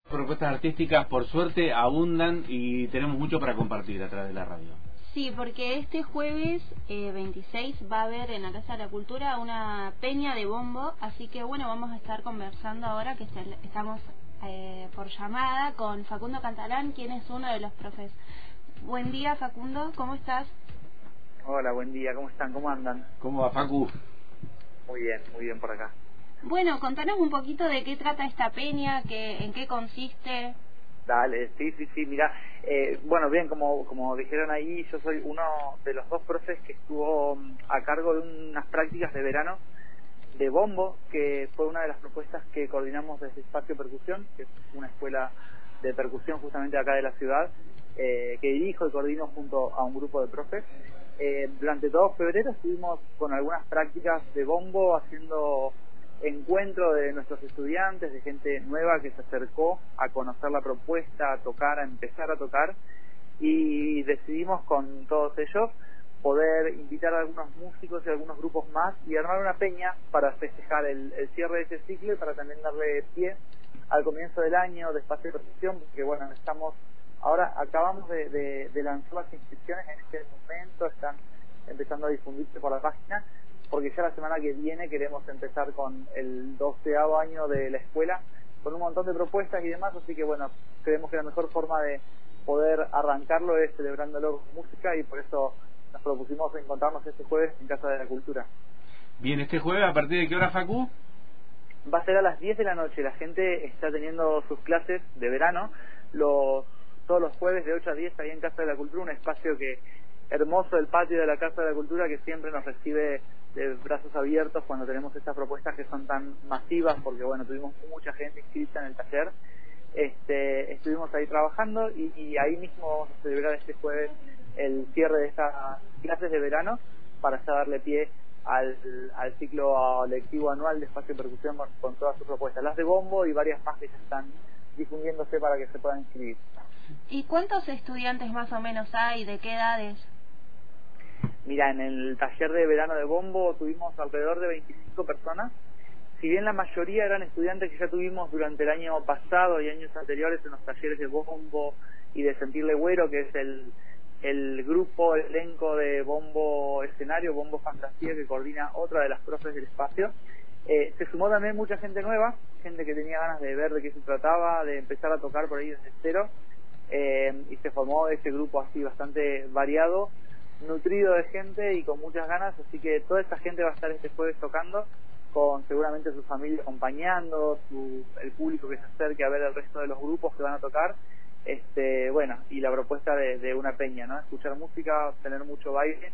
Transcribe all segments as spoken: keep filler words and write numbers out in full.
Propuestas artísticas, por suerte, abundan y tenemos mucho para compartir a través de la radio. Sí, porque este jueves eh, veintiséis va a haber en la Casa de la Cultura una peña de bombo, así que bueno, vamos a estar conversando ahora que estamos eh, por llamada con Facundo Cantarán, quien es uno de los profes. Buen día, Facundo, ¿cómo estás? Hola, buen día, ¿cómo están? ¿Cómo andan? ¿Cómo va, Facu? Muy bien, muy bien por acá. Bueno, contanos un poquito de qué trata esta peña, que, en qué consiste. Dale, sí, sí, sí, mira, eh, bueno, bien, como como dijeron ahí, yo soy uno de los dos profes que estuvo a cargo de unas prácticas de verano de bombo, que fue una de las propuestas que coordinamos desde Espacio Percusión, que es una escuela de percusión justamente acá de la ciudad, eh, que dirijo y coordino junto a un grupo de profes. Eh, durante todo febrero estuvimos con algunas prácticas de bombo, haciendo encuentro de nuestros estudiantes, de gente nueva que se acercó a conocer la propuesta, a tocar, a empezar a tocar, y decidimos con todos ellos poder invitar a algunos músicos y a algunos grupos más y armar una peña para festejar el, el cierre de ese ciclo y para también darle pie al comienzo del año de Espacio de Percusión, porque bueno, estamos ahora acabamos de, de, de lanzar las inscripciones en este momento, están empezando a difundirse por la página, porque ya la semana que viene queremos empezar con el doceavo año de la escuela, con un montón de propuestas y demás, así que bueno, creemos que la mejor forma de poder arrancarlo es celebrándolo con música, y por eso nos propusimos encontrarnos este jueves en Casa de la Cultura. Bien, este jueves, ¿a partir de qué hora, Facu? Va a ser a las diez de la noche, la gente está teniendo sus clases de verano, los todos los jueves de ocho a diez ahí en Casa de la Cultura, un espacio que hermoso, el patio de la Casa de la Cultura, que siempre nos recibe de brazos abiertos cuando tenemos estas propuestas que son tan masivas, porque bueno, tuvimos mucha gente inscrita en el taller. Este, estuvimos ahí trabajando y, y ahí mismo vamos a celebrar este jueves el cierre de estas clases de verano para ya darle pie al, al ciclo lectivo anual de Espacio de Percusión con, con todas sus propuestas, las de bombo y varias más que ya están difundiéndose para que se puedan inscribir. ¿Y cuántos estudiantes más o menos hay? ¿De qué edades? Mira, en el taller de verano de bombo tuvimos alrededor de veinticinco personas. Si bien la mayoría eran estudiantes que ya tuvimos durante el año pasado y años anteriores en los talleres de bombo y de Sentir Legüero, que es el, el grupo, el elenco de bombo escenario, bombo fantasía, que coordina otra de las profes del espacio, eh, se sumó también mucha gente nueva, gente que tenía ganas de ver de qué se trataba, de empezar a tocar por ahí desde cero, eh, y se formó ese grupo así bastante variado, nutrido de gente y con muchas ganas, así que toda esta gente va a estar este jueves tocando, con seguramente su familia acompañando, su, el público que se acerque a ver el resto de los grupos que van a tocar, este bueno, y la propuesta de, de una peña, ¿no? Escuchar música, tener mucho baile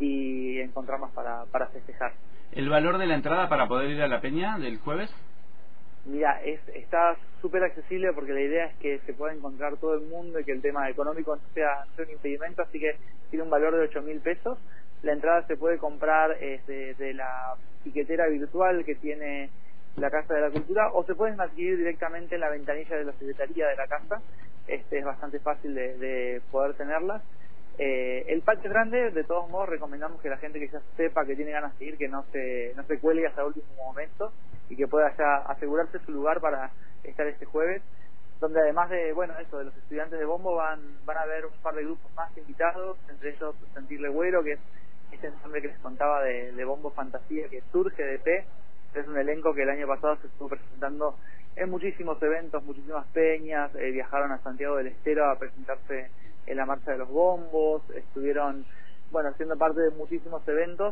y encontrarnos para, para festejar. ¿El valor de la entrada para poder ir a la peña del jueves? Mira, es, está súper accesible porque la idea es que se pueda encontrar todo el mundo y que el tema económico no sea, no sea un impedimento, así que tiene un valor de ocho mil pesos. La entrada se puede comprar eh, de, de la tiquetera virtual que tiene la Casa de la Cultura, o se pueden adquirir directamente en la ventanilla de la Secretaría de la Casa. Este es bastante fácil de, de poder tenerlas. Eh, el patio grande, de todos modos, recomendamos que la gente que ya sepa que tiene ganas de ir, que no se no se cuelgue hasta el último momento y que pueda ya asegurarse su lugar para estar este jueves, donde además de, bueno, eso, de los estudiantes de bombo van van a haber un par de grupos más invitados, entre ellos Sentir Legüero, que es este ensamble que les contaba de, de bombo fantasía que surge de P. Es un elenco que el año pasado se estuvo presentando en muchísimos eventos, muchísimas peñas, eh, viajaron a Santiago del Estero a presentarse en la Marcha de los Bombos, estuvieron, bueno, siendo parte de muchísimos eventos.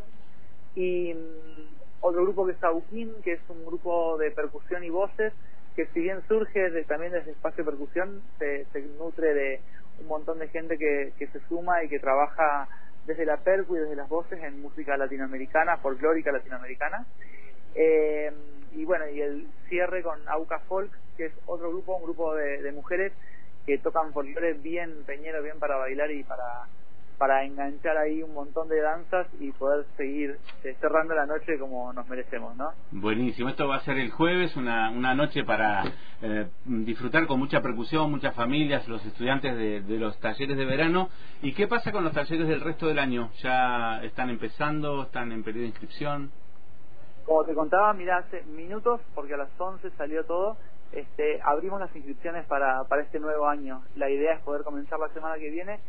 Y mmm, otro grupo que es Sauquín, que es un grupo de percusión y voces, que si bien surge de, también desde Espacio de Percusión, se, se nutre de un montón de gente que, que se suma y que trabaja desde la percu y desde las voces en música latinoamericana, folclórica latinoamericana. Eh, y bueno, y el cierre con Auca Folk, que es otro grupo, un grupo de, de mujeres que tocan folclore bien peñero, bien para bailar y para para enganchar ahí un montón de danzas y poder seguir eh, cerrando la noche como nos merecemos, ¿no? Buenísimo, esto va a ser el jueves, una, una noche para eh, disfrutar con mucha percusión, muchas familias, los estudiantes de, de los talleres de verano. ¿Y qué pasa con los talleres del resto del año? ¿Ya están empezando? ¿Están en periodo de inscripción? Como te contaba, mirá, hace minutos, porque a las once salió todo, Este, abrimos las inscripciones para, para este nuevo año. La idea es poder comenzar la semana que viene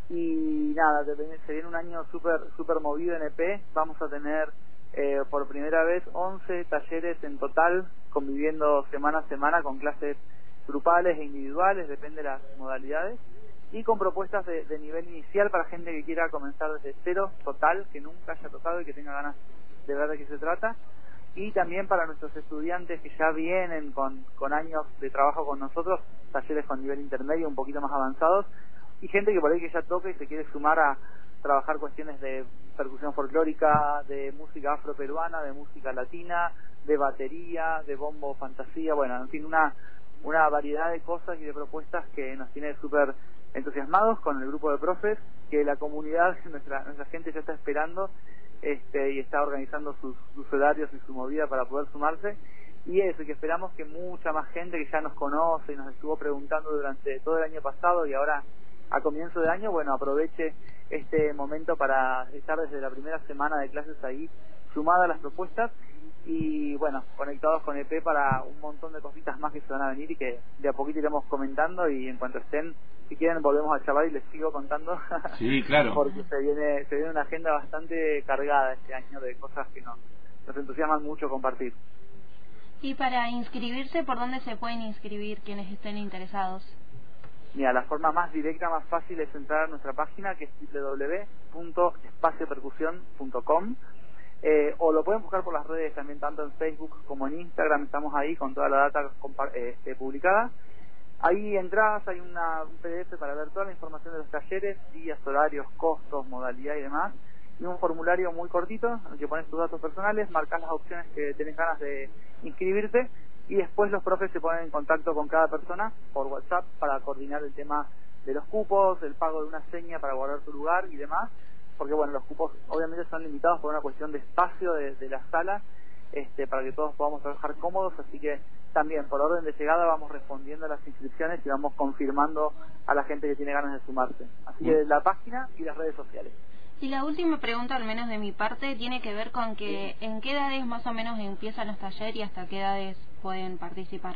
y nada, se viene un año súper super movido en E P. Vamos a tener eh, por primera vez once talleres en total, conviviendo semana a semana con clases grupales e individuales, depende de las modalidades, y con propuestas de, de nivel inicial para gente que quiera comenzar desde cero total, que nunca haya tocado y que tenga ganas de ver de qué se trata, y también para nuestros estudiantes que ya vienen con, con años de trabajo con nosotros, talleres con nivel intermedio un poquito más avanzados, y gente que por ahí que ya toca y se quiere sumar a trabajar cuestiones de percusión folclórica, de música afroperuana, de música latina, de batería, de bombo fantasía, bueno, en fin, una una variedad de cosas y de propuestas que nos tiene súper entusiasmados con el grupo de profes, que la comunidad, nuestra nuestra gente ya está esperando este y está organizando sus, sus horarios y su movida para poder sumarse, y eso, y que esperamos que mucha más gente que ya nos conoce y nos estuvo preguntando durante todo el año pasado y ahora a comienzo de año, bueno, aproveche este momento para estar desde la primera semana de clases ahí sumada a las propuestas y bueno, conectados con E P para un montón de cositas más que se van a venir y que de a poquito iremos comentando, y en cuanto estén, si quieren volvemos a charlar y les sigo contando. Sí, claro. Porque se viene se viene una agenda bastante cargada este año de cosas que nos, nos entusiasman mucho compartir. Y para inscribirse, ¿por dónde se pueden inscribir quienes estén interesados? Mira, la forma más directa, más fácil es entrar a nuestra página, que es doble u doble u doble u punto espacio percusión punto com. Eh, o lo pueden buscar por las redes también, tanto en Facebook como en Instagram, estamos ahí con toda la data eh, eh, publicada. Ahí entras, hay una, un P D F para ver toda la información de los talleres, días, horarios, costos, modalidad y demás, y un formulario muy cortito en el que pones tus datos personales, marcas las opciones que tenés ganas de inscribirte, y después los profes se ponen en contacto con cada persona por WhatsApp para coordinar el tema de los cupos, el pago de una seña para guardar tu lugar y demás, porque bueno, los cupos obviamente son limitados por una cuestión de espacio de, de la sala, este, para que todos podamos trabajar cómodos, así que también por orden de llegada vamos respondiendo a las inscripciones y vamos confirmando a la gente que tiene ganas de sumarse. Así que la página y las redes sociales. Y la última pregunta, al menos de mi parte, tiene que ver con que sí. ¿En qué edades más o menos empiezan los talleres y hasta qué edades pueden participar?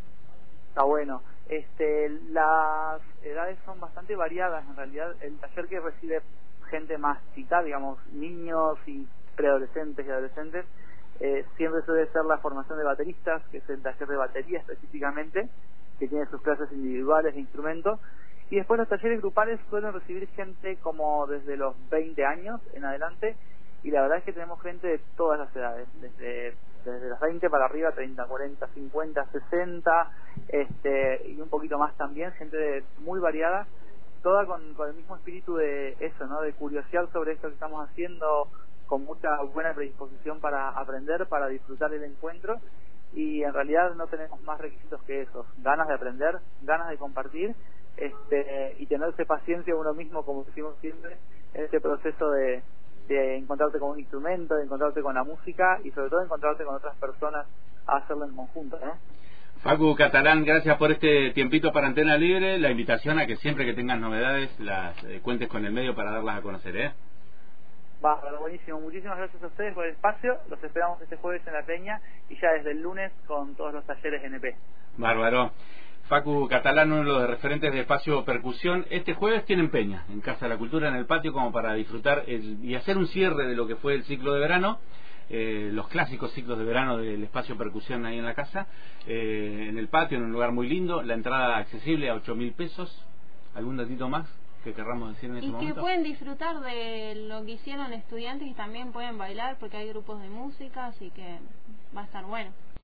Está bueno. Este, las edades son bastante variadas. En realidad, el taller que recibe gente más chica, digamos, niños y preadolescentes y adolescentes, eh, siempre suele ser la formación de bateristas, que es el taller de batería específicamente, que tiene sus clases individuales de instrumentos. Y después los talleres grupales suelen recibir gente como desde los veinte años en adelante, y la verdad es que tenemos gente de todas las edades, desde desde los veinte para arriba, treinta, cuarenta, cincuenta, sesenta, este, y un poquito más también, gente de, muy variada, toda con, con el mismo espíritu de eso, ¿no? De curiosidad sobre esto que estamos haciendo, con mucha buena predisposición para aprender, para disfrutar el encuentro, y en realidad no tenemos más requisitos que esos, ganas de aprender, ganas de compartir, este y tenerse paciencia uno mismo, como decimos siempre, en ese proceso de, de encontrarte con un instrumento, de encontrarte con la música y sobre todo encontrarte con otras personas a hacerlo en conjunto, ¿no? Facu Catalán, gracias por este tiempito para Antena Libre, la invitación a que siempre que tengas novedades las eh, cuentes con el medio para darlas a conocer, ¿eh? Bárbaro, buenísimo, muchísimas gracias a ustedes por el espacio, los esperamos este jueves en La Peña y ya desde el lunes con todos los talleres N P. Bárbaro. Facu Catalán, uno de los referentes de Espacio Percusión. Este jueves tienen peña en Casa de la Cultura, en el patio, como para disfrutar el, y hacer un cierre de lo que fue el ciclo de verano, eh, los clásicos ciclos de verano del Espacio Percusión ahí en la casa, eh, en el patio, en un lugar muy lindo, la entrada accesible a ocho mil pesos. ¿Algún datito más que querramos decir en este momento? Y que pueden disfrutar de lo que hicieron estudiantes y también pueden bailar porque hay grupos de música, así que va a estar bueno.